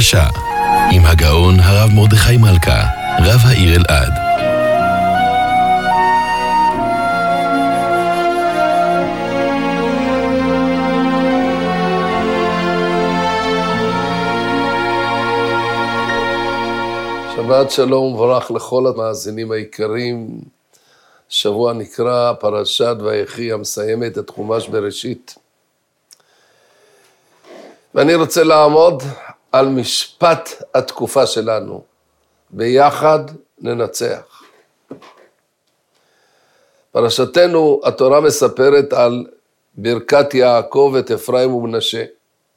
החדשה, עם הגאון הרב מרדכי מלכה, רב העיר אלעד. שבת שלום וברח לכל המאזינים היקרים. שבוע נקרא פרשת ויחי המסיימת את חומש בראשית. ואני רוצה לעמוד על משפט התקופה שלנו. ביחד ננצח. פרשתנו, התורה מספרת על ברכת יעקב את אפרים ומנשה.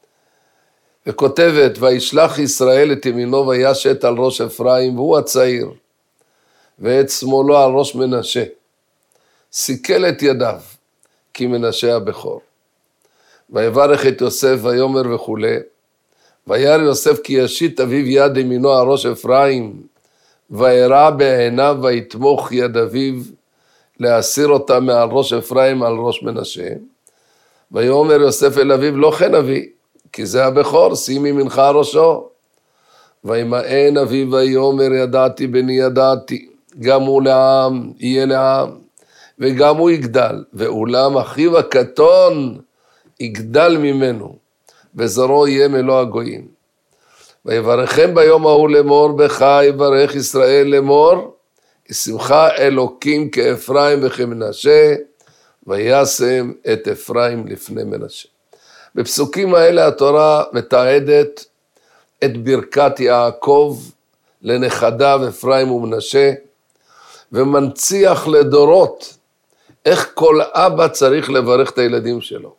וכותבת, וישלח ישראל את ימינו וישת על ראש אפרים, והוא הצעיר, ואת שמאלו על ראש מנשה. סיכל את ידיו, כי מנשה הבכור. ויברך את יוסף ויאמר וכו'. וירא יוסף כי ישית אביו יד ימינו על ראש אפרים, וירא בעיניו ויתמוך יד אביו, להסיר אותה מעל ראש אפרים על ראש מנשה. ויאמר יוסף אל אביו, לא כן אבי, כי זה הבכור, שימי ממך ראשו. וימאן אביו ויאמר, ידעתי בני ידעתי, גם הוא לעם יהיה לעם, וגם הוא יגדל, ואולם אחיו הקטון יגדל ממנו, וזרעו יהיה מלוא הגויים. ויברכם ביום ההוא לאמור, בך יברך ישראל לאמור, ישמחה אלוקים כאפרים וכמנשה, וישם את אפרים לפני מנשה. בפסוקים האלה התורה מתעדת את ברכת יעקב לנכדיו אפרים ומנשה, ומנציח לדורות איך כל אבא צריך לברך את הילדים שלו.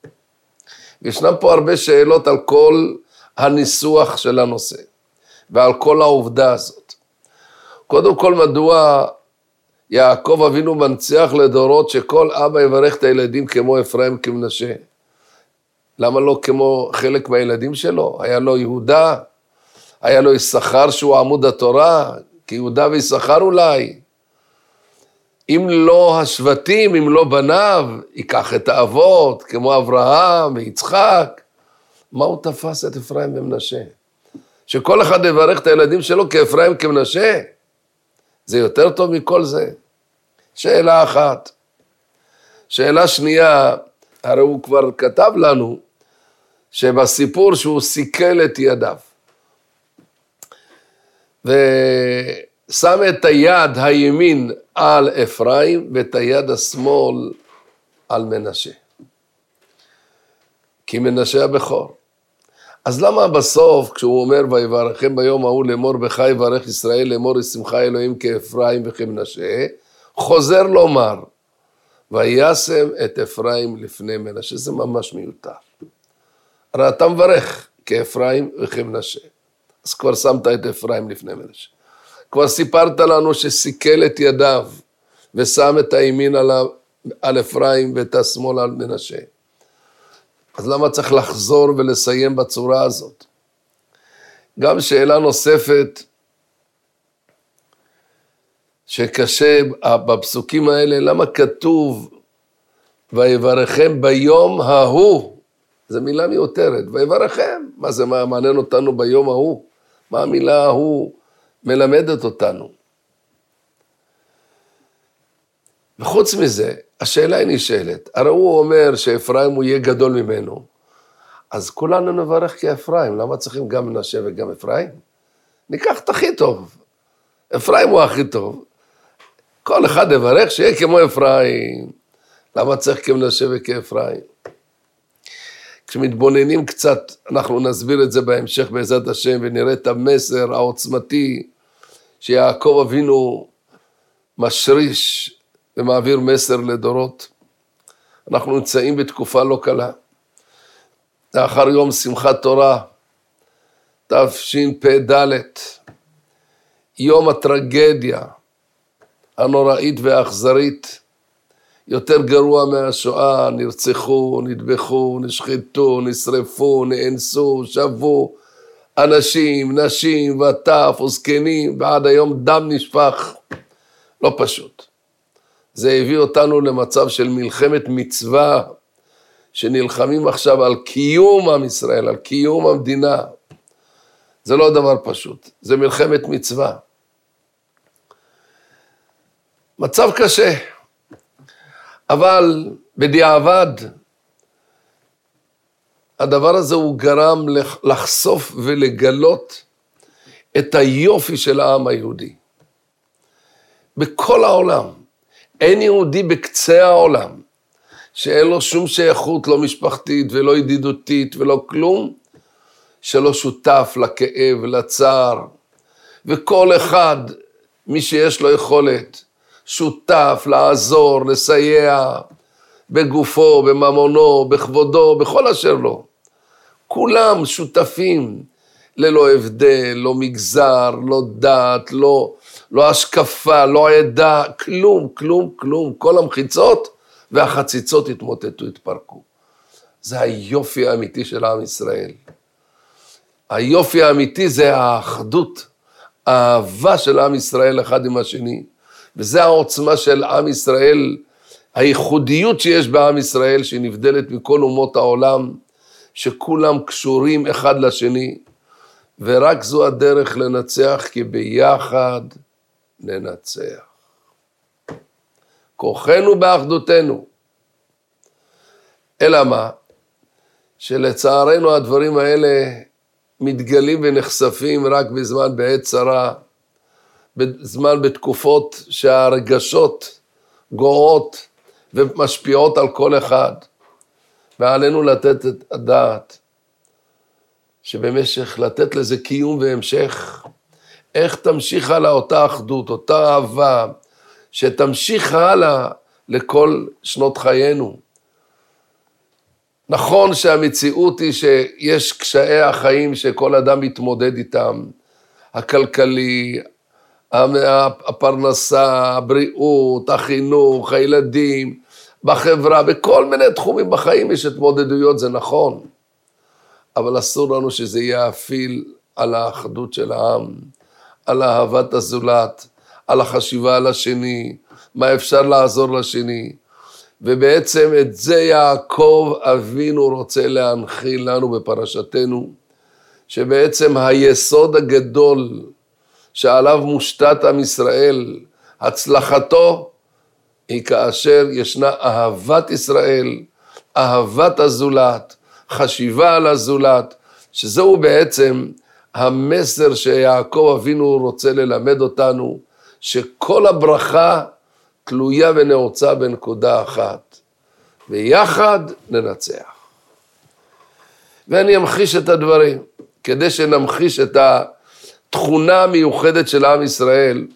ישנם פה הרבה שאלות על כל הניסוח של הנושא, ועל כל העובדה הזאת. קודם כל, מדוע יעקב אבינו מנציח לדורות שכל אבא יברך את הילדים כמו אפרים כמנשה? למה לא כמו חלק מהילדים שלו? היה לו יהודה, היה לו יששכר שהוא עמוד התורה, כי יהודה ויששכר אולי. אם לא השבטים, אם לא בניו, ייקח את האבות, כמו אברהם ויצחק. מה הוא תפס את אפרים ומנשה? שכל אחד יברך את הילדים שלו כאפרים כמנשה? זה יותר טוב מכל זה. שאלה אחת. שאלה שנייה, הרי הוא כבר כתב לנו, שבסיפור שהוא סיכל את ידיו, ושם את היד הימין על אפרים, ואת היד השמאל על מנשה. כי מנשה הבכור. אז למה בסוף, כשהוא אומר, ויברכם ביום ההוא לאמור, בך יברך ישראל לאמור, ישמחה אלוהים כאפרים וכמנשה, חוזר לומר, וישם את אפרים לפני מנשה? זה ממש מיותר. הרי אתה מברך כאפרים וכמנשה. אז כבר שמת את אפרים לפני מנשה. כבר סיפרת לנו שסיכל את ידיו, ושם את הימין על אפרים ואת השמאל על מנשה. אז למה צריך לחזור ולסיים בצורה הזאת? גם שאלה נוספת, שקשה בפסוקים האלה, למה כתוב, ויברכם ביום ההוא? זו מילה מיותרת, ויברכם. מה זה מעניין אותנו ביום ההוא? מה המילה ההוא מלמדת אותנו? וחוץ מזה, השאלה היא נשאלת. הרי הוא אומר שאפרים הוא יהיה גדול ממנו. אז כולנו נברך כאפרים. למה צריכים גם מנשה וגם אפרים? ניקח את הכי טוב. אפרים הוא הכי טוב. כל אחד יברך שיהיה כמו אפרים. למה צריך כמנשה וכאפרים? כשמתבוננים קצת, אנחנו נסביר את זה בהמשך בעזרת השם, ונראה את המסר העוצמתי, שיעקב אבינו משריש ומעביר מסר לדורות. אנחנו נמצאים בתקופה לא קלה. לאחר יום שמחת תורה, תשפ"ד, יום הטרגדיה הנוראית והאכזרית, יותר גרוע מהשואה, נרצחו, נטבחו, נשחטו, נשרפו, נאנסו, שבו, אנשים, נשים וטף וזקנים, ועד היום דם נשפך, לא פשוט. זה הביא אותנו למצב של מלחמת מצווה, שנלחמים עכשיו על קיום עם ישראל, על קיום המדינה. זה לא דבר פשוט, זה מלחמת מצווה. מצב קשה, אבל בדיעבד, הדבר הזה הוא גרם לחשוף ולגלות את היופי של העם היהודי. בכל העולם, אין יהודי בקצה העולם, שאין לו שום שייכות, לא משפחתית ולא ידידותית ולא כלום, שלא שותף לכאב, לצער, וכל אחד, מי שיש לו יכולת, שותף, לעזור, לסייע, בגופו, בממונו, בכבודו, בכל אשר לו. כולם שותפים, ללא הבדל, לא מגזר, לא דת, לא השקפה, לא עדה, כלום, כלום, כלום. כל המחיצות והחציצות התמוטטו, התפרקו. זה היופי האמיתי של עם ישראל. היופי האמיתי זה האחדות, האהבה של עם ישראל אחד עם השני, וזה העוצמה של עם ישראל, הייחודיות שיש בעם ישראל, שנבדלת מכל אומות העולם, שכולם קשורים אחד לשני, ורק זו הדרך לנצח, כי ביחד ננצח. כוחנו באחדותנו. אלא מה? שלצערנו הדברים האלה מתגלים ונחשפים רק בזמן בעת צרה, בזמן בתקופות שהרגשות גואות ומשפיעות על כל אחד. ועלינו לתת את הדעת, שבמשך לתת לזה קיום והמשך, איך תמשיך הלאה אותה אחדות, אותה אהבה, שתמשיך הלאה לכל שנות חיינו. נכון שהמציאות היא שיש קשיי החיים שכל אדם מתמודד איתם, הכלכלי, הפרנסה, הבריאות, החינוך, הילדים, בחברה, בכל מיני תחומים בחיים יש התמודדויות, זה נכון. אבל אסור לנו שזה יאפיל על האחדות של העם, על אהבת הזולת, על החשיבה על השני, מה אפשר לעזור לשני. ובעצם את זה יעקב אבינו רוצה להנחיל לנו בפרשתנו, שבעצם היסוד הגדול שעליו מושתת עם ישראל, הצלחתו, היא כאשר ישנה אהבת ישראל, אהבת הזולת, חשיבה על הזולת, שזהו בעצם המסר שיעקב אבינו רוצה ללמד אותנו, שכל הברכה תלויה ונעוצה בנקודה אחת, ויחד ננצח. ואני אמחיש את הדברים, כדי שנמחיש את התכונה המיוחדת של עם ישראל.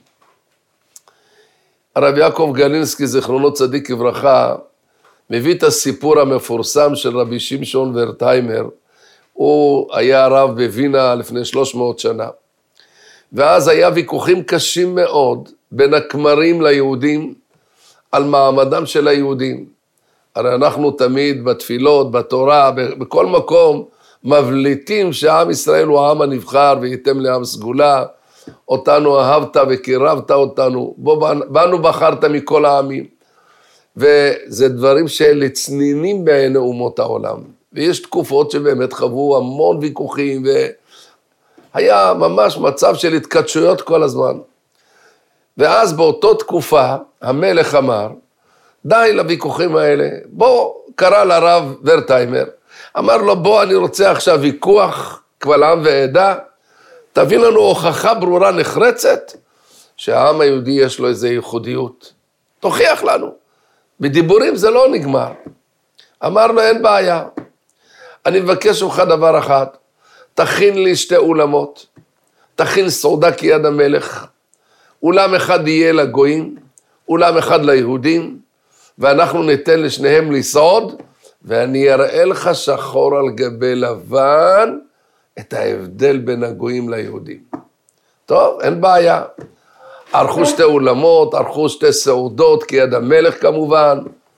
הרב יעקב גלינסקי, זכרונו צדיק לברכה, מביא את הסיפור המפורסם של רבי שמשון ורטהיימר. הוא היה רב בווינה לפני 300 שנה. ואז היה ויכוחים קשים מאוד בין הכמרים ליהודים על מעמדם של היהודים. הרי אנחנו תמיד בתפילות, בתורה, בכל מקום מבליטים שעם ישראל הוא העם הנבחר וייתם לעם סגולה. אותנו אהבת וקירבת אותנו, בנו בחרת מכל העמים. וזה דברים שלצנינים בעיני אומות העולם. ויש תקופות שבאמת חוו המון ויכוחים, והיה ממש מצב של התקדשויות כל הזמן. ואז באותו תקופה המלך אמר, די לוויכוחים האלה, בוא, קרא לרב ורטהיימר, אמר לו, בוא, אני רוצה עכשיו ויכוח, קבל עם ועדה, תביא לנו הוכחה ברורה נחרצת, שהעם היהודי יש לו איזו ייחודיות. תוכיח לנו. בדיבורים זה לא נגמר. אמר לו, אין בעיה. אני מבקש ממך דבר אחד, תכין לי 2 אולמות, תכין סעודה כיד המלך, אולם אחד יהיה לגויים, אולם אחד ליהודים, ואנחנו ניתן לשניהם לסעוד, ואני אראה לך שחור על גבי לבן, את ההבדל בין הגויים ליהודים. טוב, אין בעיה. ערכו 2 אולמות, ערכו 2 סעודות, כיד המלך כמובן,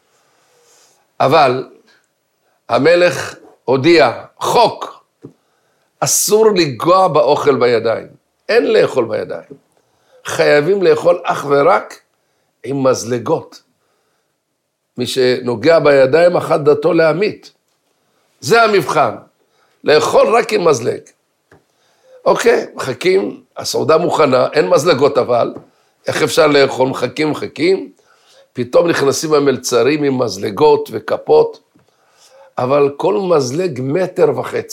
אבל המלך הודיע, חוק, אסור לגוע באוכל בידיים, אין לאכול בידיים, חייבים לאכול אך ורק עם מזלגות, מי שנוגע בידיים אחת דתו להמית, זה המבחן, לאכול רק עם מזלג. אוקיי, מחכים, הסעודה מוכנה, אין מזלגות אבל, איך אפשר לאכול? מחכים, פתאום נכנסים המלצרים עם מזלגות וכפות, אבל כל מזלג 1.5 מטר,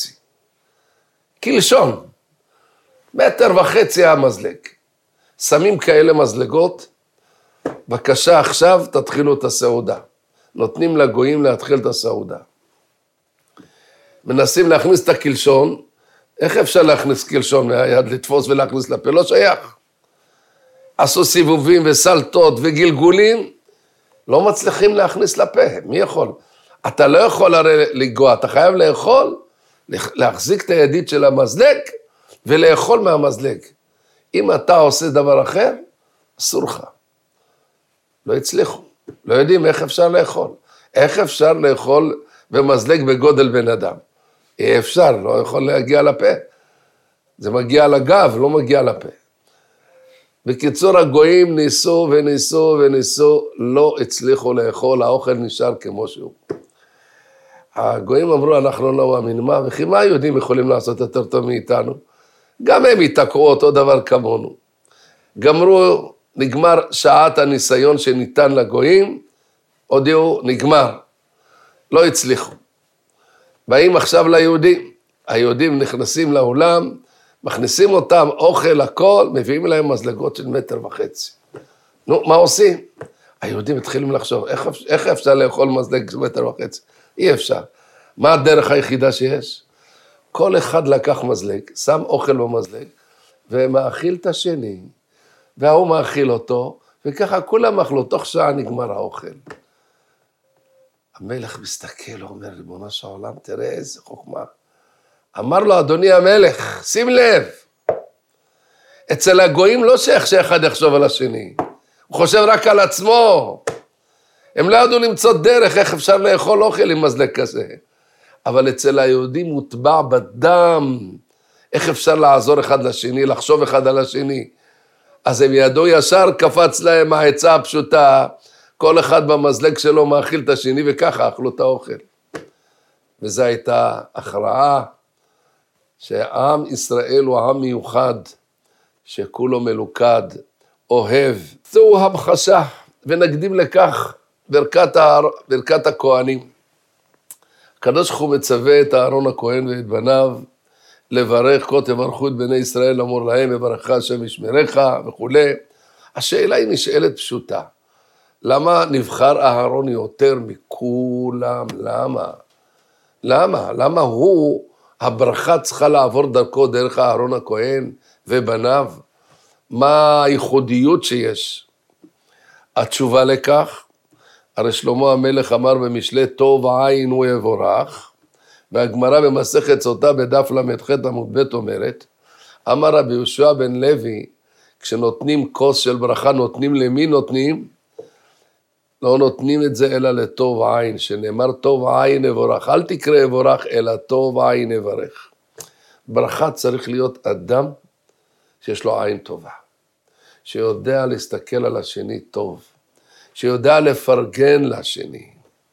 כלשון, 1.5 מטר המזלג. שמים כאלה מזלגות, בבקשה עכשיו תתחילו את הסעודה. נותנים לגויים להתחיל את הסעודה. מנסים להכניס את הכלשון, איך אפשר להכניס כלשון מהיד, לתפוס ולהכניס לפה? לא שייך. עשו סיבובים וסלטות וגלגולים, לא מצליחים להכניס לפה, מי יכול? אתה לא יכול הרי לגוע, אתה חייב לאכול, להחזיק את הידית של המזלג, ולאכול מהמזלג. אם אתה עושה דבר אחר, אסור לך. לא הצליחו, לא יודעים איך אפשר לאכול. איך אפשר לאכול במזלג בגודל בן אדם? אי אפשר, לא יכול להגיע לפה. זה מגיע לגב, לא מגיע לפה. בקיצור, הגויים ניסו, לא הצליחו לאכול, האוכל נשאר כמו שהוא. הגויים אמרו, אנחנו לא מאמין מה, וכי מה היהודים יכולים לעשות יותר טוב מאיתנו? גם הם יתקעו אותו דבר כמונו. גמרו, נגמר שעת הניסיון שניתן לגויים, הודיעו, נגמר. לא הצליחו. באים עכשיו ליהודים, היהודים נכנסים לאולם, מכניסים אותם, אוכל, הכל, מביאים להם מזלגות של 1.5 מטר. נו, מה עושים? היהודים התחילו לחשוב, איך אפשר לאכול מזלג של 1.5 מטר? אי אפשר. מה הדרך היחידה שיש? כל אחד לקח מזלג, שם אוכל במזלג, ומאכיל את השני, והוא מאכיל אותו, וככה כולם אכלו, תוך שעה נגמר האוכל. המלך מסתכל, הוא אומר, ריבונו של עולם, תראה איזה חוכמה. אמר לו, אדוני המלך, שים לב, אצל הגויים לא שייך שאחד יחשוב על השני, הוא חושב רק על עצמו. הם לא ידעו למצוא דרך, איך אפשר לאכול אוכל עם מזלג כזה. אבל אצל היהודים מוטבע בדם, איך אפשר לעזור אחד לשני, לחשוב אחד על השני. אז הם ידעו ישר, קפץ להם העצה הפשוטה, כל אחד במזלג שלו מאכיל את השני, וככה אכלו את האוכל. וזו הייתה הכרעה, שעם ישראל הוא עם מיוחד, שכולו מלוכד, אוהב. זו המחשה, ונקדים לכך ברכת הכהנים. הקדוש ברוך הוא מצווה את אהרון הכהן ואת בניו, לברך, כה תברכו את בני ישראל, לאמור להם, יברכך השם ישמרך וכו'. השאלה היא נשאלת פשוטה. למה נבחר אהרון יותר מכולם? למה הוא, הברכה צריכה לעבור דרכו, דרך אהרון הכהן ובניו? מה הייחודיות שיש? התשובה לכך, הרי שלמה המלך אמר במשלי, טוב עין הוא יבורך, והגמרא במסכת סוטה בדף למ"ח עמוד ב' אומרת, אמר רבי יהושע בן לוי, כשנותנים כוס של ברכה, נותנים למי נותנים? לא נותנים את זה אלא לטוב עין, שנאמר טוב עין יבורך, אל תקרא יבורך אלא טוב עין יברך. ברכה צריך להיות אדם שיש לו עין טובה, שיודע להסתכל על השני טוב, שיודע לפרגן לשני.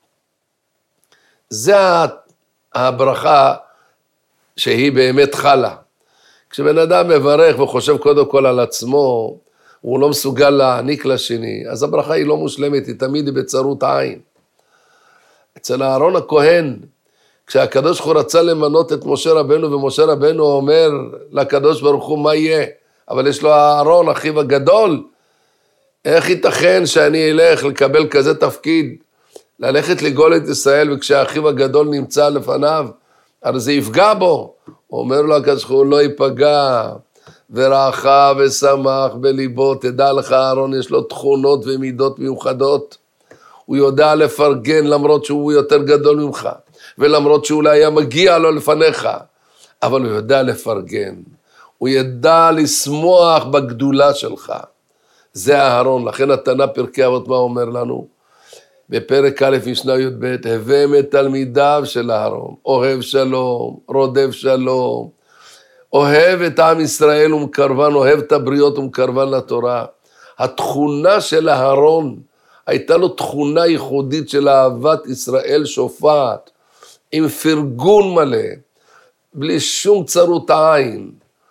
זה הברכה שהיא באמת חלה. כשבן אדם מברך וחושב קודם כל על עצמו, הוא לא מסוגל להעניק לשני, אז הברכה היא לא מושלמת, היא תמיד בצרות עין. אצל אהרון הכהן, כשהקדוש ברוך הוא רצה למנות את משה רבנו, ומשה רבנו אומר לקדוש ברוך הוא מה יהיה, אבל יש לו אהרון, אחיו הגדול, איך ייתכן שאני אלך לקבל כזה תפקיד, ללכת לגאול את ישראל, וכשהאחיו הגדול נמצא לפניו, הרי זה יפגע בו. הוא אומר לו הקדוש ברוך הוא לא ייפגע, ורעך ושמח בליבו, תדע לך אהרון יש לו תכונות ומידות מיוחדות, הוא יודע לפרגן למרות שהוא יותר גדול ממך, ולמרות שאולי היה מגיע לו לפניך, אבל הוא יודע לפרגן, הוא ידע לשמוח בגדולה שלך, זה אהרון. לכן התנא פרקי אבות מה אומר לנו? בפרק א' משנה י"ב, הוום את תלמידיו של אהרון, אוהב שלום, רודף שלום, אוהב את עם ישראל ומקרבן, אוהב את הבריות ומקרבן לתורה. התכונה של אהרון, הייתה לו תכונה ייחודית של אהבת ישראל שופעת, עם פרגון מלא, בלי שום צרות עין.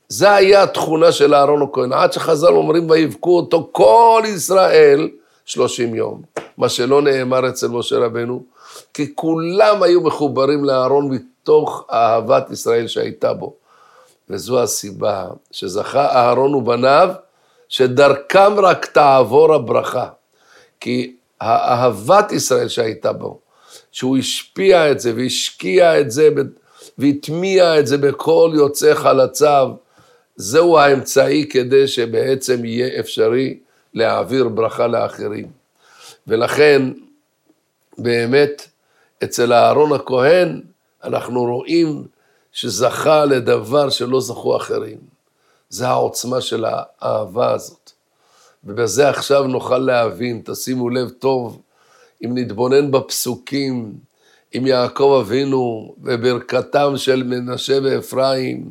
זה היה התכונה של אהרון הכהן, עד שחז"ל אומרים ויבכו אותו כל ישראל 30 יום, מה שלא נאמר אצל משה רבנו, כי כולם היו מחוברים לאהרון מתוך אהבת ישראל שהייתה בו. וזו הסיבה שזכה אהרון ובניו, שדרכם רק תעבור הברכה. כי האהבת ישראל שהייתה בו, שהוא השפיע את זה והשקיע את זה והטמיע את זה בכל יוצא חלציו, זהו האמצעי כדי שבעצם יהיה אפשרי להעביר ברכה לאחרים. ולכן באמת אצל אהרון הכהן אנחנו רואים שזכה לדבר שלא זכו אחרים. זה העוצמה של האהבה הזאת. ובזה עכשיו נוכל להבין, תשימו לב טוב, אם נתבונן בפסוקים, עם יעקב אבינו וברכתם של מנשה ואפרים,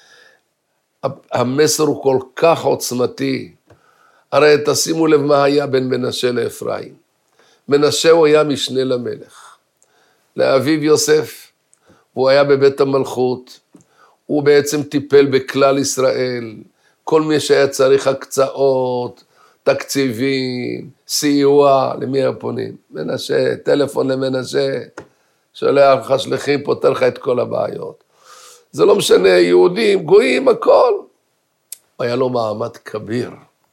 המסר הוא כל כך עוצמתי. הרי תשימו לב מה היה בין מנשה לאפרים. מנשה הוא היה משנה למלך, לאביו יוסף, הוא היה בבית המלכות, הוא בעצם טיפל בכלל ישראל, כל מי שהיה צריך הקצאות, תקציבים, סיוע, למי הפונים? מנשה, טלפון למנשה, שולח לך שליחים, פותר לך את כל הבעיות. זה לא משנה, יהודים, גויים, הכל. היה לו מעמד כביר.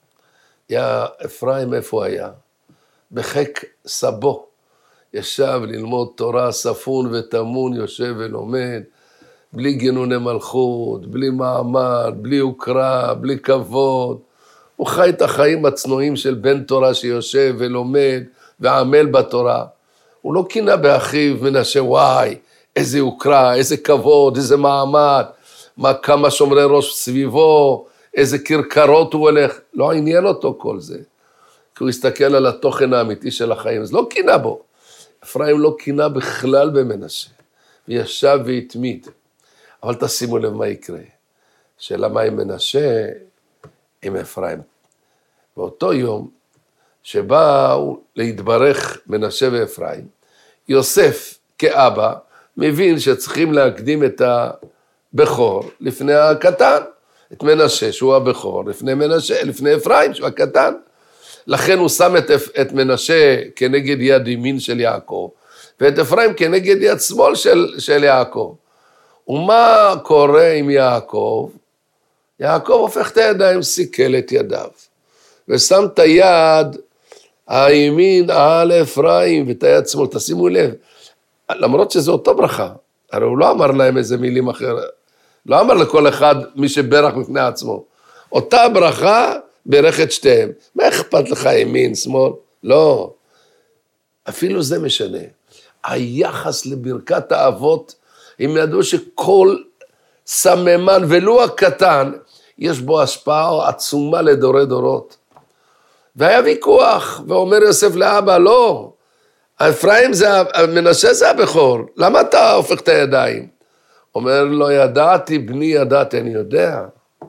אפרים איפה היה? בחיק סבו. ישב ללמוד תורה, ספון ותמון, יושב ולומד, בלי גינוני מלכות, בלי מעמד, בלי הוקרה, בלי כבוד. הוא חי את החיים הצנועים של בן תורה שיושב ולומד ועמל בתורה. הוא לא קינה באחיו מנשה, וואי, איזה הוקרה, איזה כבוד, איזה מעמד, כמה שומרי ראש סביבו, איזה קרקרות הוא הולך. לא עניין אותו כל זה. כי הוא הסתכל על התוכן האמיתי של החיים, אז לא קינה בו. אפרים לא קינה בכלל במנשה, וישב והתמיד. אבל תשימו לב מה יקרה. שאלה מה עם מנשה, עם אפרים. באותו יום שבאו להתברך מנשה ואפרים, יוסף כאבא מבין שצריכים להקדים את הבכור לפני הקטן, את מנשה שהוא הבכור, לפני אפרים שהוא הקטן. לכן הוא שם את מנשה כנגד יד ימין של יעקב, ואת אפרים כנגד יד שמאל של יעקב. ומה קורה עם יעקב? יעקב הופך את הידיים, סיכל את ידיו, ושם את היד הימין על אפרים ואת היד שמאל. תשימו לב, למרות שזה אותו ברכה, הרי הוא לא אמר להם איזה מילים אחרות, לא אמר לכל אחד מי שברך בפני עצמו. אותה ברכה ברך את שתיהם. מה אכפת לך ימין, שמאל? לא. אפילו זה משנה. היחס לברכת האבות, הם ידעו שכל סממן ולו הקטן, יש בו השפעה עצומה לדורי דורות. והיה ויכוח, ואומר יוסף לאבא, לא, אפרים זה, מנשה זה הבכור, למה אתה הופך את הידיים? אומר לו, ידעתי, בני ידעתי, אני יודע.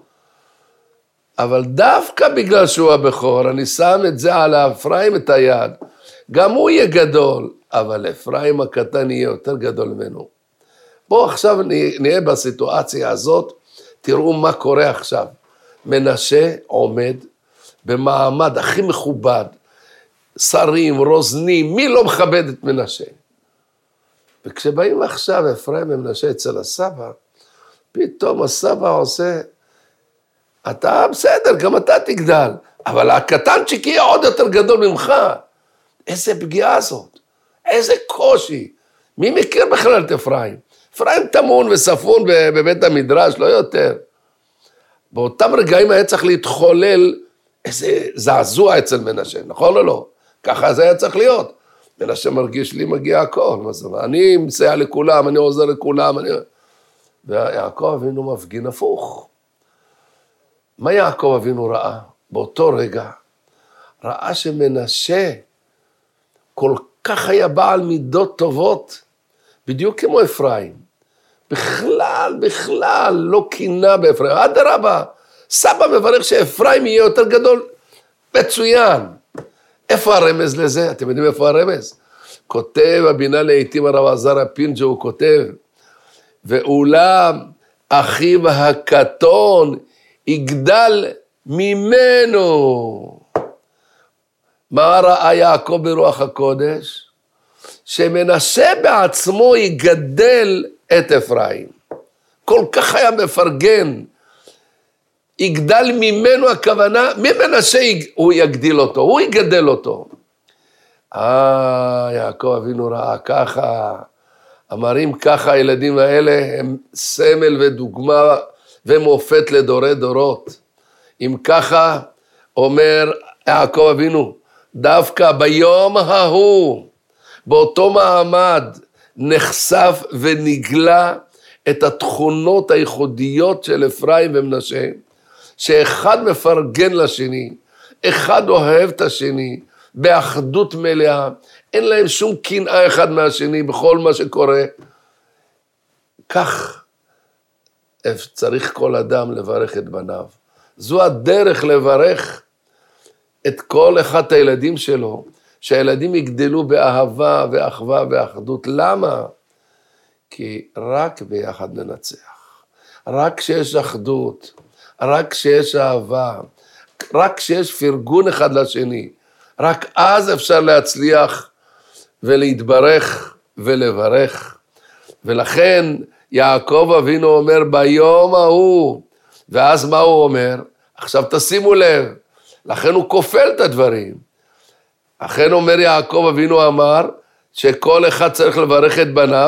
אבל דווקא בגלל שהוא הבכור, אני שם את זה על אפרים את היד, גם הוא יהיה גדול, אבל אפרים הקטן יהיה יותר גדול ממנו. בואו עכשיו נהיה בסיטואציה הזאת, תראו מה קורה עכשיו. מנשה עומד במעמד הכי מכובד, שרים, רוזנים, מי לא מכבד את מנשה? וכשבאים עכשיו אפרים ומנשה אצל הסבא, פתאום הסבא עושה, אתה בסדר, גם אתה תגדל, אבל הקטנצ'יק יהיה עוד יותר גדול ממך. איזה פגיעה זאת, איזה קושי. מי מכיר בכלל את אפרים? אפרים תמון וספון בבית המדרש, לא יותר. באותם רגעים היה צריך להתחולל איזה זעזוע אצל מנשה, נכון או לא? ככה זה היה צריך להיות. מנשה מרגיש לי מגיע הכל, אני מסייע לכולם, אני עוזר לכולם, ויעקב אבינו מפגין הפוך. מה יעקב אבינו ראה? באותו רגע, ראה שמנשה כל כך היה בעל מידות טובות, בדיוק כמו אפרים. בכלל לא קינה באפרים. אדרבה, סבא מברך שאפרים יהיה יותר גדול, מצוין. איפה הרמז לזה? אתם יודעים איפה הרמז? כותב הבינה לעתים הרב עזרא פינג'ו, הוא כותב, ואולם אחיו הקטון יגדל ממנו. מה ראה יעקב ברוח הקודש? שמנשה בעצמו יגדל את אפרים. כל כך היה מפרגן. יגדל ממנו הכוונה, ממנשה הוא יגדיל אותו, הוא יגדל אותו. יעקב אבינו ראה ככה, אמרים ככה, הילדים האלה הם סמל ודוגמה ומופת לדורי דורות. אם ככה, אומר יעקב אבינו, דווקא ביום ההוא, באותו מעמד, נחשף ונגלה את התכונות הייחודיות של אפרים ומנשה, שאחד מפרגן לשני, אחד אוהב את השני, באחדות מלאה, אין להם שום קנאה אחד מהשני בכל מה שקורה. כך צריך כל אדם לברך את בניו. זו הדרך לברך את כל אחד הילדים שלו, שהילדים יגדלו באהבה ואחווה ואחדות. למה? כי רק ביחד ננצח. רק כשיש אחדות, רק כשיש אהבה, רק כשיש פרגון אחד לשני, רק אז אפשר להצליח ולהתברך ולברך. ולכן יעקב אבינו אומר ביום ההוא, ואז מה הוא אומר? עכשיו תשימו לב, לכן הוא כופל את הדברים. לכן אומר יעקב אבינו אמר, שכל אחד צריך לברך את בניו,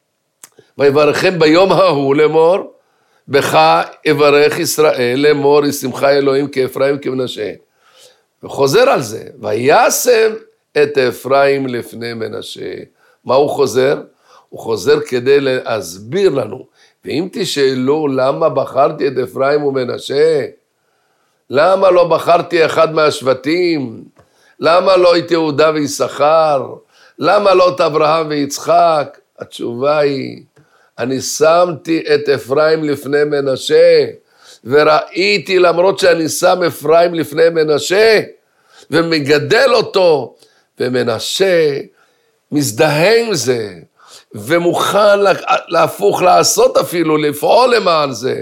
ויברכם ביום ההוא לאמור, בך יברך ישראל לאמור, ישמחה אלוהים כאפרים כמנשה. וחוזר על זה, וישם את אפרים לפני מנשה. מה הוא חוזר? הוא חוזר כדי להסביר לנו, ואם תשאלו למה בחרתי את אפרים ומנשה, למה לא בחרתי אחד מהשבטים, למה לא את יהודה ויששכר, למה לא את אברהם ויצחק, התשובה היא, אני שמתי את אפרים לפני מנשה, וראיתי למרות שאני שם אפרים לפני מנשה, ומגדל אותו, ומנשה מזדהה עם זה, ומוכן להפוך לעשות אפילו, לפעול למען זה.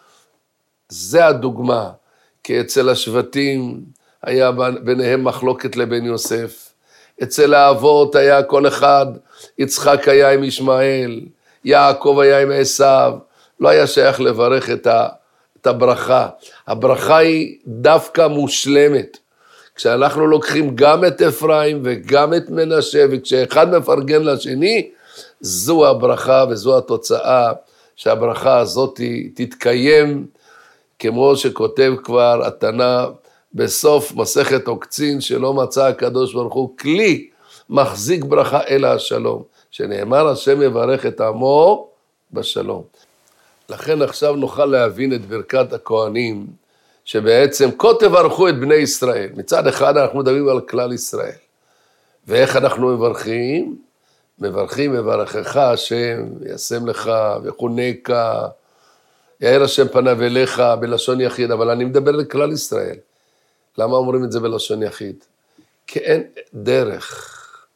זה הדוגמה, כי אצל השבטים היה ביניהם מחלוקת לבן יוסף, אצל האבות היה כל אחד, יצחק היה עם ישמעאל, יעקב היה עם עשיו, לא היה שייך לברך את הברכה. הברכה היא דווקא מושלמת. כשאנחנו לוקחים גם את אפרים וגם את מנשה, וכשאחד מפרגן לשני, זו הברכה וזו התוצאה, שהברכה הזאת תתקיים, כמו שכותב כבר התנא בסוף מסכת עוקצין, שלא מצא הקדוש ברוך הוא כלי מחזיק ברכה אלא השלום, שנאמר השם יברך את עמו בשלום. לכן עכשיו נוכל להבין את ברכת הכהנים, שבעצם כה תברכו את בני ישראל. מצד אחד אנחנו מדברים על כלל ישראל. ואיך אנחנו מברכים? מברכים מברכך השם, ישם לך וחונקה, יאר השם פניו אליך בלשון יחיד, אבל אני מדבר לכלל ישראל. למה אומרים את זה בלשון יחיד? כי אין דרך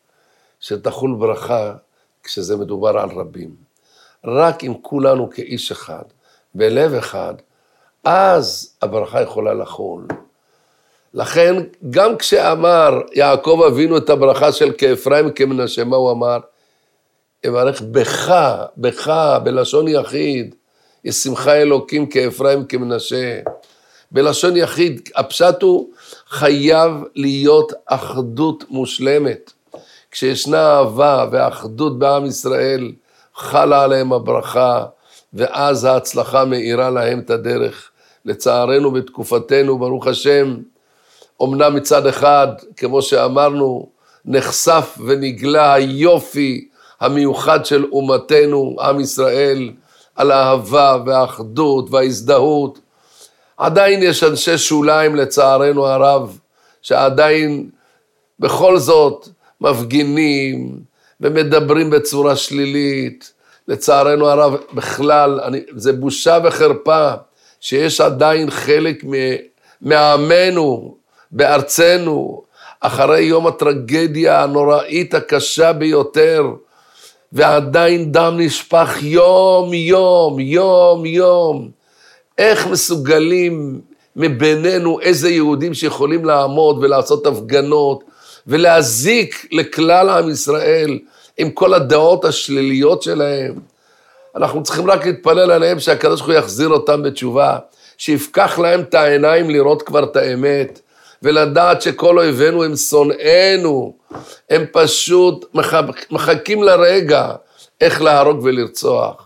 שתחול ברכה כשזה מדובר על רבים. רק אם כולנו כאיש אחד, בלב אחד, אז הברכה יכולה לחול. לכן גם כשאמר יעקב אבינו את הברכה של כאפרים כמנשה, מה הוא אמר? יברך בך, בלשון יחיד, ישמחה אלוקים כאפרים כמנשה. בלשון יחיד, הפשט הוא חייב להיות אחדות מושלמת. כשישנה אהבה ואחדות בעם ישראל, חלה עליהם הברכה, ואז ההצלחה מאירה להם את הדרך. לצערנו בתקופתנו, ברוך השם, אמנם מצד אחד, כמו שאמרנו, נחשף ונגלה היופי המיוחד של אומתנו, עם ישראל, על האהבה והאחדות וההזדהות. עדיין יש אנשי שוליים לצערנו הרב, שעדיין בכל זאת מפגינים ומדברים בצורה שלילית. לצערנו הרב בכלל, זה בושה וחרפה, שיש עדיין חלק מעמנו, בארצנו, אחרי יום הטרגדיה הנוראית הקשה ביותר, ועדיין דם נשפך יום יום יום יום. איך מסוגלים מבינינו איזה יהודים שיכולים לעמוד ולעשות הפגנות ולהזיק לכלל עם ישראל עם כל הדעות השליליות שלהם? אנחנו צריכים רק להתפלל עליהם שהקדוש ברוך הוא יחזיר אותם בתשובה, שיפקח להם את העיניים לראות כבר את האמת, ולדעת שכל אויבינו הם שונאינו, הם פשוט מחכים לרגע איך להרוג ולרצוח.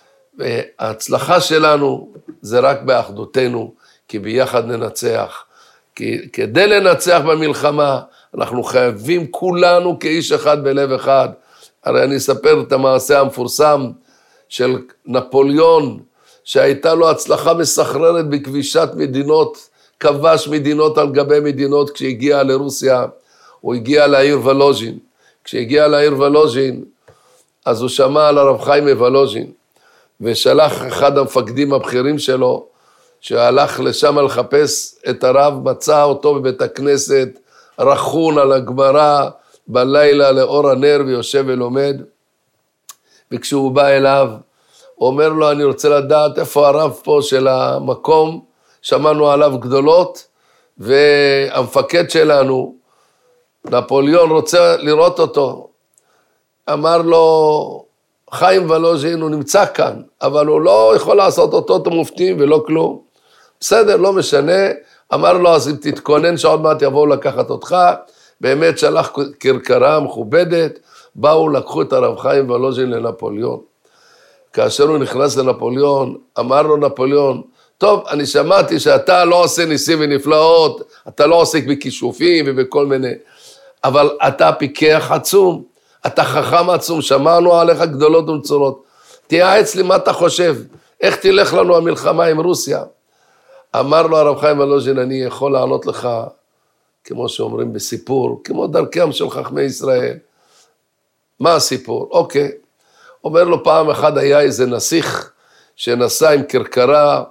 וההצלחה שלנו זה רק באחדותנו, כי ביחד ננצח. כי כדי לנצח במלחמה, אנחנו חייבים כולנו כאיש אחד בלב אחד. הרי אני אספר את המעשה המפורסם של נפוליאון, שהייתה לו הצלחה מסחררת בכבישת מדינות, כבש מדינות על גבי מדינות. כשהגיע לרוסיה, הוא הגיע לעיר וולוז'ין. כשהגיע לעיר וולוז'ין, אז הוא שמע על הרב חיים מוולוז'ין, ושלח אחד המפקדים הבכירים שלו, שהלך לשם לחפש את הרב, מצא אותו בבית הכנסת, רכון על הגמרא, בלילה לאור הנר, ויושב ולומד. וכשהוא בא אליו, הוא אומר לו, אני רוצה לדעת איפה הרב פה של המקום, שמענו עליו גדולות, והמפקד שלנו, נפוליאון, רוצה לראות אותו. אמר לו, חיים וולוז'ין, הוא נמצא כאן, אבל הוא לא יכול לעשות אותו את המופתים ולא כלום. בסדר, לא משנה. אמר לו, אז אם תתכונן שעוד מעט יבואו לקחת אותך, באמת שלח כרכרה מכובדת, באו, לקחו את הרב חיים וולוז'ין לנפוליאון. כאשר הוא נכנס לנפוליאון, אמר לו נפוליאון, טוב, אני שמעתי שאתה לא עושה ניסים ונפלאות, אתה לא עוסק בכישופים ובכל מיני, אבל אתה פיקח עצום, אתה חכם עצום, שמענו עליך גדולות ומצורות, תייעץ לי מה אתה חושב, איך תלך לנו המלחמה עם רוסיה? אמר לו הרב חיים וולוז'ין, אני יכול לענות לך, כמו שאומרים בסיפור, כמו דרכם של חכמי ישראל. מה הסיפור? אוקיי. אומר לו, פעם אחד היה איזה נסיך, שנסע עם כרכרה,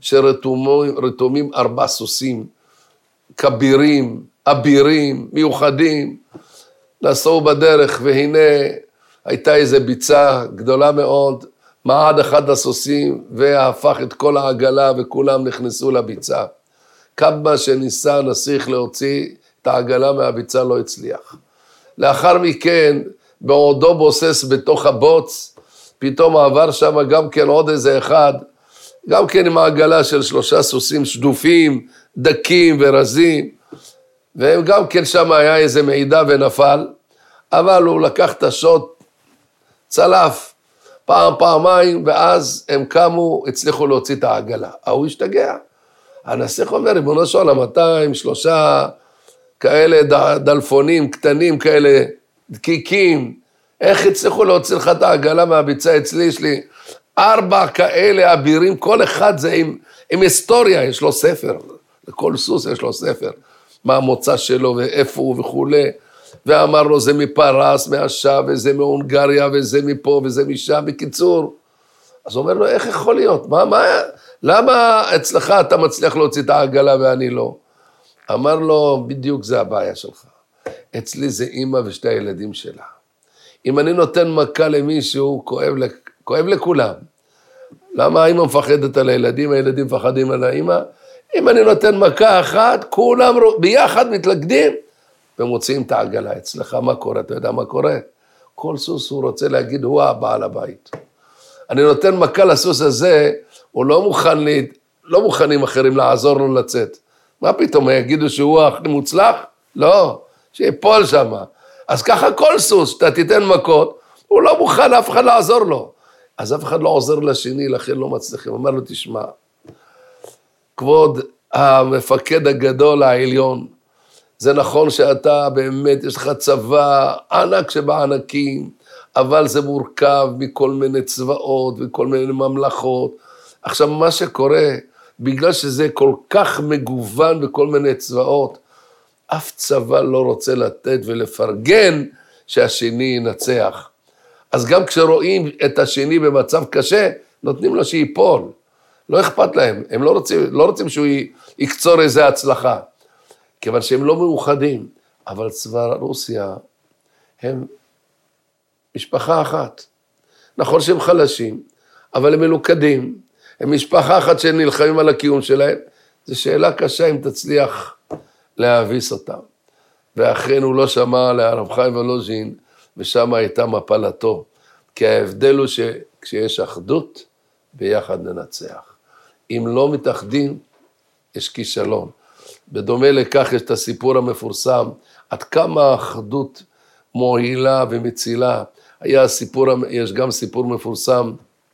שרתומים 4 סוסים, כבירים, אבירים, מיוחדים, נסעו בדרך, והנה הייתה איזו ביצה גדולה מאוד, מעד אחד הסוסים, והפך את כל העגלה, וכולם נכנסו לביצה. כמה שניסה נסיך להוציא את העגלה מהביצה לא הצליח. לאחר מכן, בעודו בוסס בתוך הבוץ, פתאום עבר שם גם כן עוד איזה אחד, גם כן עם העגלה של 3 סוסים שדופים, דקים ורזים, והם גם כן שם היה איזה מעידה ונפל, אבל הוא לקח את השוט, צלף, פעמיים, ואז הם קמו, הצליחו להוציא את העגלה. הוא השתגע. הנסיך אומר, ריבונו של עולם, 200-3 כאלה דלפונים קטנים, כאלה דקיקים, איך הצליחו להוציא לך את העגלה מהביצה? אצלי יש לי 4 כאלה אבירים, כל אחד זה עם היסטוריה, יש לו ספר, לכל סוס יש לו ספר, מה המוצא שלו ואיפה הוא וכו'. ואמר לו, זה מפרס, מהשב, וזה מהונגריה, וזה מפה, וזה משם, בקיצור. אז הוא אומר לו, איך יכול להיות? למה אצלך אתה מצליח להוציא את העגלה ואני לא? אמר לו, בדיוק זה הבעיה שלך. אצלי זה אמא ושתי הילדים שלה. אם אני נותן מכה למישהו, כואב לכולם. למה האמא מפחדת על הילדים, הילדים מפחדים על האמא? אם אני נותן מכה אחת, כולם ביחד מתלכדים, ומוציאים את העגלה. אצלך מה קורה? אתה יודע מה קורה? כל סוס הוא רוצה להגיד, הוא הבעל הבית. אני נותן מכה לסוס הזה, הוא לא מוכנים אחרים לעזור לו לצאת. מה פתאום, יגידו שהוא הכי מוצלח? לא, שיפול שם. אז ככה כל סוס, אתה תיתן מכות, הוא לא מוכן אף אחד לעזור לו. אז אף אחד לא עוזר לשני, לכן לא מצליחים. אמר לו, תשמע, כבוד המפקד הגדול העליון, זה נכון שאתה באמת, יש לך צבא ענק שבענקים, אבל זה מורכב מכל מיני צבאות וכל מיני ממלכות. עכשיו, מה שקורה, בגלל שזה כל כך מגוון בכל מיני צבאות, אף צבא לא רוצה לתת ולפרגן שהשני ינצח. אז גם כשרואים את השני במצב קשה, נותנים לו שיפול. לא אכפת להם, הם לא רוצים שהוא יקצור איזה הצלחה. כיוון שהם לא מאוחדים, אבל צבא רוסיה, הם משפחה אחת. נכון שהם חלשים, אבל הם מלוכדים, הם משפחה אחת שנלחמים על הקיום שלהם. זו שאלה קשה אם תצליח להביס אותם. ואכן הוא לא שמע להרב חיים ולוז'ין, ושם הייתה מפלתו. כי ההבדל הוא שכשיש אחדות, ביחד ננצח. אם לא מתאחדים, יש כישלון. בדומה לכך יש את הסיפור המפורסם, עד כמה האחדות מועילה ומצילה. יש גם סיפור מפורסם,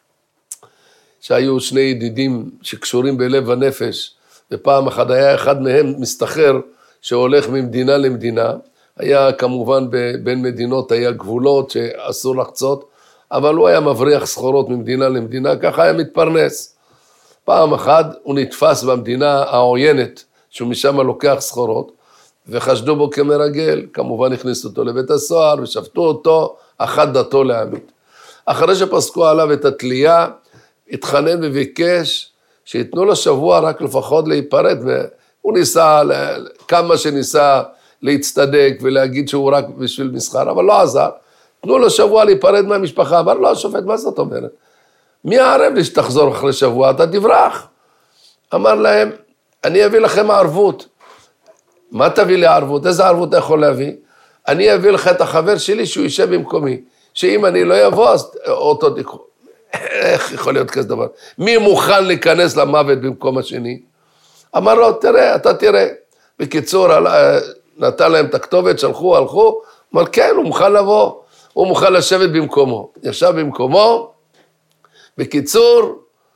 שהיו שני ידידים שקשורים בלב הנפש, ופעם אחת היה אחד מהם מסתחר, שהולך ממדינה למדינה, היה כמובן בין מדינות, היה גבולות שאסור לחצות, אבל הוא היה מבריח סחורות ממדינה למדינה, ככה היה מתפרנס. פעם אחת הוא נתפס במדינה העוינת, שהוא משם לוקח סחורות, וחשדו בו כמרגל, כמובן הכניסו אותו לבית הסוהר, ושפטו אותו, אחת דתו להמית. אחרי שפסקו עליו את התלייה, התחנן וביקש, שיתנו לו שבוע רק לפחות להיפרד, הוא ניסה, כמה שניסה להצטדק, ולהגיד שהוא רק בשביל מסחר, אבל לא עזר, תנו לו שבוע להיפרד מהמשפחה, אמר לו השופט, מה זאת אומרת? מי הערב לי שתחזור אחרי שבוע, אתה תברח. אמר להם, אני אביא לכם ערבות. מה תביא לי ערבות? איזה ערבות אתה יכול להביא? אני אביא לך את החבר שלי שהוא יישב במקומי, שאם אני לא יבוא, אז אותו תיקחו. איך יכול להיות כזה דבר? מי מוכן להיכנס למוות במקום השני? אמר לו, תראה, אתה תראה. בקיצור, נתן להם את הכתובת, שלחו, הלכו, אמר, כן, הוא מוכן לבוא, הוא מוכן לשבת במקומו. ישב במקומו, בקיצור,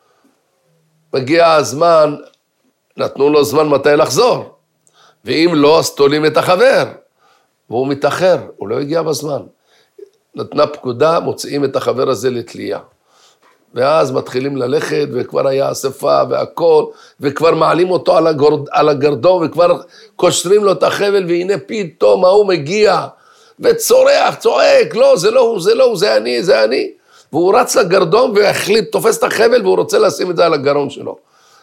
מגיע הזמן, נתנו לו זמן מתי לחזור, ואם לא, אז תולים את החבר, והוא מתאחר, הוא לא הגיע בזמן. נתנה פקודה, מוצאים את החבר הזה לתלייה. ואז מתחילים ללכת, וכבר היה אספה והכל, וכבר מעלים אותו על הגרדום, וכבר קושרים לו את החבל, והנה פתאום ההוא מגיע, וצורח, צועק, לא, זה לא הוא, זה לא הוא, זה אני, זה אני. והוא רץ לגרדום, והחליט, תופס את החבל, והוא רוצה לשים את זה על הגרון שלו.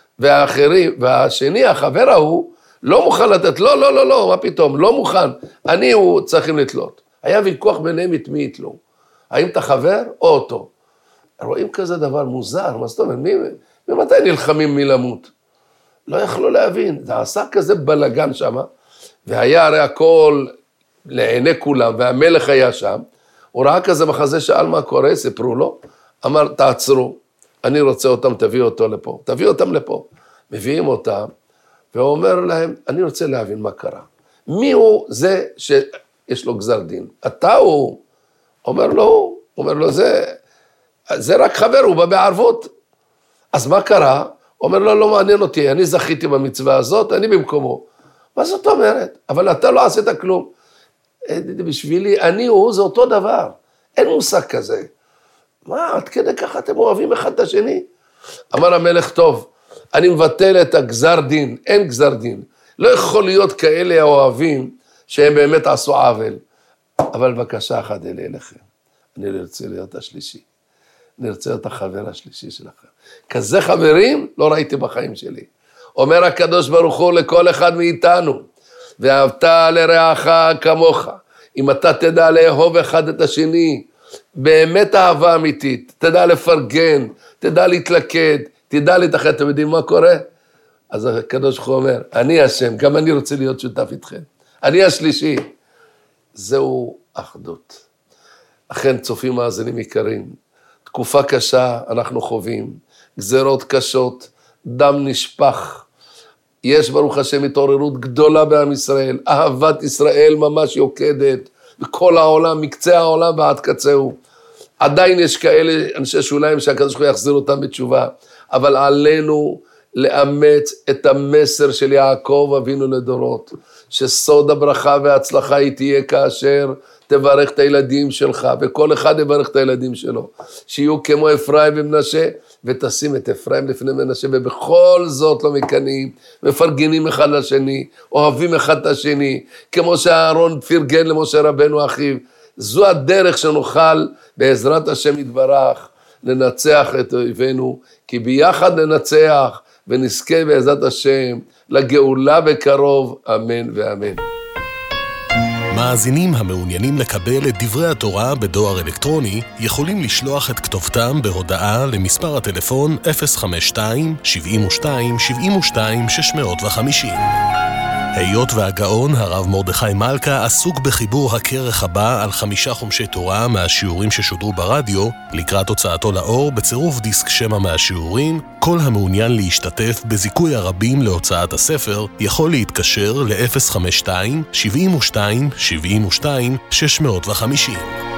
והשני, החבר ההוא, לא מוכן לתת, לא, לא, לא, לא, מה פתאום, לא מוכן, הוא צריכים לתלות. היה ויכוח ביניהם את מי יתלו, האם את החבר או אותו. רואים כזה דבר מוזר, מה זאת אומרת, ממתי נלחמים מי למות? לא יכלו להבין, זה עשה כזה בלגן שם, והיה הרי הכל לעיני כולם, והמלך היה שם, הוא ראה כזה מחזה, שאל מה קורה, סיפרו לו, אמר, תעצרו, אני רוצה אותם, תביאו אותם לפה, מביאים אותם, והוא אומר להם, אני רוצה להבין מה קרה, מי הוא זה שיש לו גזר דין? אתה הוא? אומר לו, זה רק חבר, הוא בא בערבות. אז מה קרה? אומר לו, לא מעניין אותי, אני זכיתי במצווה הזאת, אני במקומו. מה זאת אומרת? אבל אתה לא עשית כלום. בשבילי, הוא, זה אותו דבר. אין מושג כזה. מה, עד כדי ככה אתם אוהבים אחד את השני? אמר המלך, טוב, אני מבטל את הגזר דין, אין גזר דין. לא יכול להיות כאלה האוהבים שהם באמת עשו עוול. אבל בבקשה אחת אליכם. אני רוצה להיות השלישי. אני רוצה להיות החבר השלישי שלכם. כזה חברים לא ראיתי בחיים שלי. אומר הקדוש ברוך הוא לכל אחד מאיתנו, ואהבת לרעך כמוך. אם אתה תדע לאהוב אחד את השני, באמת אהבה אמיתית, תדע לפרגן, תדע להתלכד, תדע להתאחד, אתם יודעים מה קורה? אז הקדוש ברוך הוא אומר, אני השם, גם אני רוצה להיות שותף איתכם. אני השלישי. זהו אחדות. אכן צופים מאזינים יקרים, תקופה קשה אנחנו חווים, גזרות קשות, דם נשפך, יש ברוך השם התעוררות גדולה בעם ישראל, אהבת ישראל ממש יוקדת, בכל העולם, מקצה העולם ועד קצהו, עדיין יש כאלה אנשי שוליים שהקדוש ברוך הוא יחזיר אותם בתשובה, אבל עלינו לאמץ את המסר של יעקב אבינו לדורות, שסוד הברכה וההצלחה היא תהיה כאשר תברך את הילדים שלך, וכל אחד יברך את הילדים שלו, שיהיו כמו אפרים ומנשה, ותשים את אפרים לפני מנשה, ובכל זאת לא מקנאים, מפרגנים אחד לשני, אוהבים אחד את השני, כמו שאהרון פרגן למשה רבנו אחיו. זו הדרך שנוכל בעזרת השם יתברך לנצח את אויבינו, כי ביחד ננצח ונזכה בעזרת השם לגאולה בקרוב, אמן ואמן. מאזינים המעוניינים לקבל את דברי התורה בדואר אלקטרוני יכולים לשלוח את כתובתם בהודעה למספר הטלפון 052-72-72-650. היות והגאון הרב מרדכי מלכה עסוק בחיבור הכרך הבא על 5 חומשי תורה מהשיעורים ששודרו ברדיו, לקראת הוצאתו לאור בצירוף דיסק שמע מהשיעורים, כל המעוניין להשתתף בזיכוי הרבים להוצאת הספר יכול להתקשר ל-052-72-72-650.